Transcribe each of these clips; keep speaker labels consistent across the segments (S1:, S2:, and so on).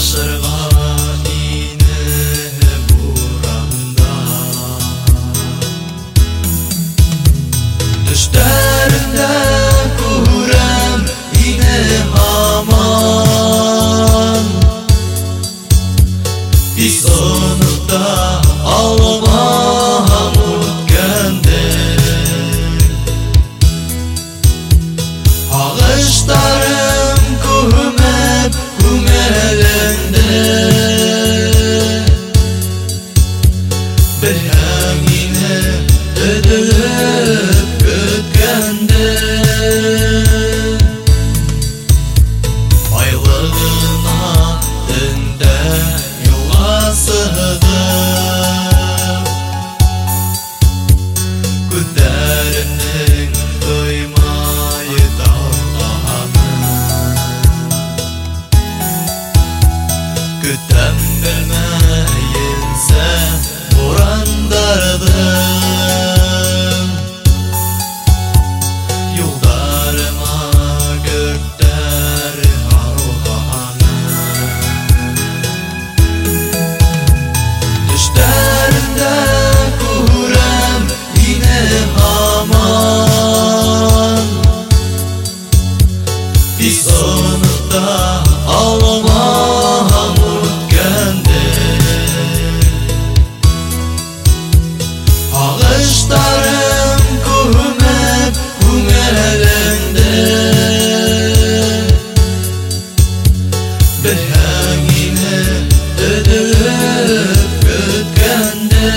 S1: Ашырға ине буранда, төштәрендә күрәм ине һаман. Тиз онытта алмам үткәнде, агыштарым күмеп күңелемде. Белһәң ине өдөлөп көткәнде, айлыгына төндә юлга сыгып, күзләремнең туймай талганы. Көтәм белмәенсә бурандарды, юлдарыма гөртәр алганы. Төштәрендә күрәм ине һаман. Тиз онытта алмам үткәнде, агыштарым күмеп күңелемде. Белһәң ине өдөлөп көткәнде.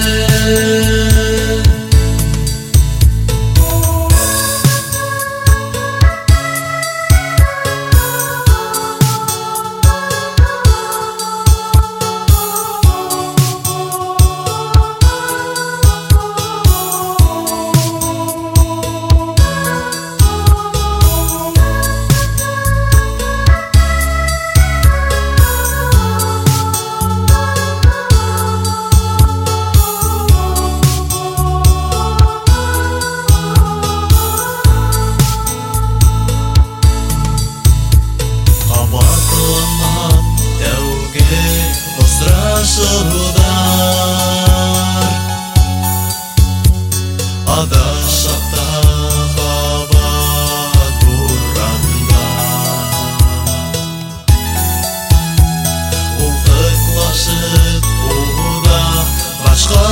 S1: Кабатланмап тәүге очрашулар, адашып та кабат буранда. Ултыклашып улда башка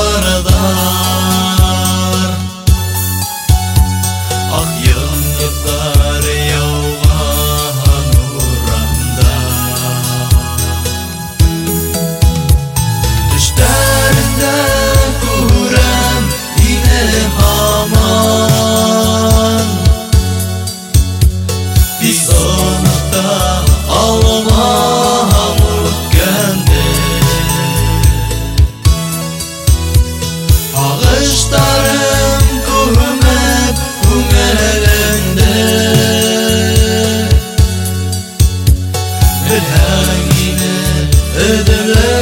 S1: парадар, ак йондызлар яуган уранда. Төштәрендә күрәм ине һаман. Тиз онытта алмам үткәнде, агыштарым күмеп күңелемде. Белһәң ине өдөлөп